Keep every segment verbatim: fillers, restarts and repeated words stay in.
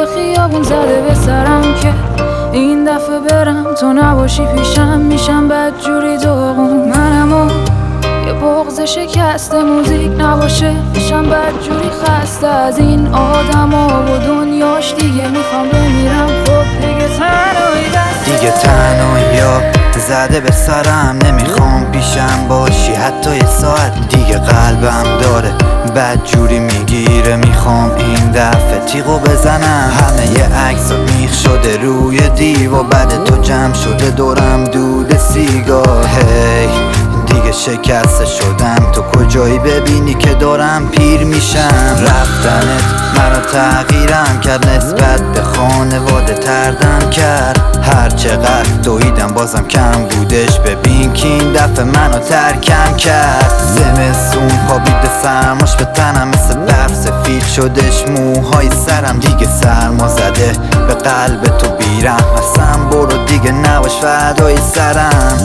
جاده خیابون زده به سرم که این دفعه برم تو نباشی پیشم، میشم بدجوری داغون. منم و یه بغض شکسته موزیک نباشه، میشم بدجوری خسته از این آدم و دنیاش. دیگه میخوام بمیرم، خب دیگه تنهایی دست دیگه تنهایی ها زده به سرم، نمیخوام پیشم باشی حتی یه ساعت. دیگه قلبم داره بدجوری میگیره، میخوام این دفعه تیغو بزنم. همه یه عکس میخ شده روی دیو و بعد تو جمع شده دورم دود سیگار. هی دیگه شکسته شدم، تو کجایی ببینی که دارم پیر میشم. رفتنت منو تغییرم کرد، نسبت به خانواده تردم کرد. هر چقدر دویدم بازم کم بودش، ببین که این دفعه منو ترکم کرد. زمستون خوابیده سرماش به تنم مثل برف سفید شدش، موهای سرم دیگه سرما زده به قلب تو بیرم. اصلا برو دیگه نباش فدای سرم.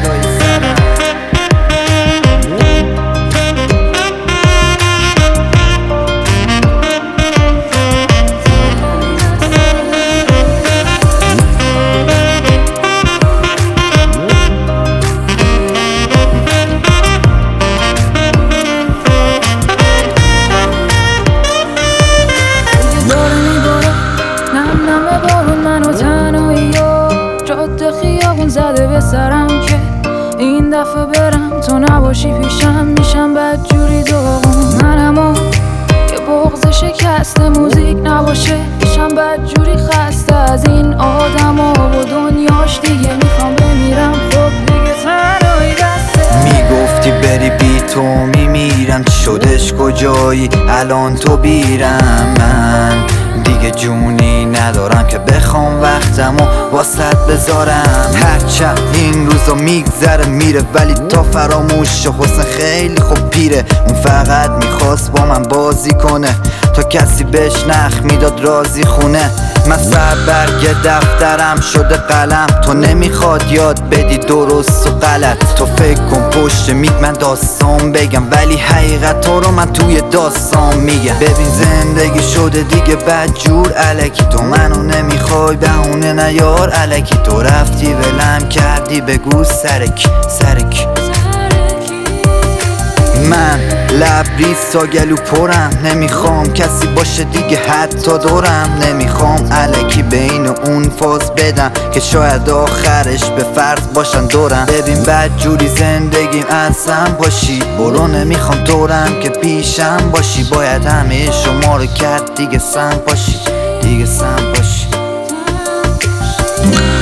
خیابون زده به سرم که این دفعه برم تو نباشی پیشم، میشم بدجوری داغون. منم و یه بغض شکسته موزیک نباشه، میشم بدجوری خسته از این آدم و دنیاش. دیگه میخوام بمیرم، خب دیگه تنهایی دسته. میگفتی بری بی تو میمیرم، چی شدش کجایی الان تو بیرم؟ من دیگه جونی ندارم که بخوام وقتمو واسط بذارم. هرچند این روزا میگذره میره ولی تا فراموش حسن خیلی خوب پیره. اون فقط میخواست با من بازی کنه تا کسی بهش نخ میداد رازی خونه. من سر برگ دفترم شده قلم، تو نمیخواد یاد بدی درست و غلط. تو فکر کن پشت میگ من داستان بگم، ولی حقیقت رو من توی داستان میگم. ببین زندگی شده دیگه بدجور الکی، تو منو نمیخوای بهونه نیار الکی. تو رفتی ولم کردی بگو سرک سرک. من لبریز تا گلو پرم، نمیخوام کسی باشه دیگه حتی دورم. نمیخوام الکی بین اون فاز بدم که شاید آخرش به فرض باشن دورم. ببین بدجوری زندگیم ازم باشی، برو نمیخوام دورم که پیشم باشی. باید همه شما رو کرد دیگه سم باشی، دیگه سم باشی.